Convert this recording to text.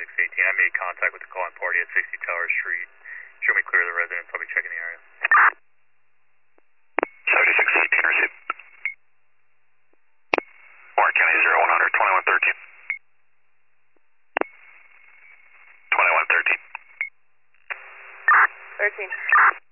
I made contact with the calling party at 60 Tower Street. Show me clear of the residence. I'll be checking the area. 7618 received. Warren County 0100, 2113. 2113. 13.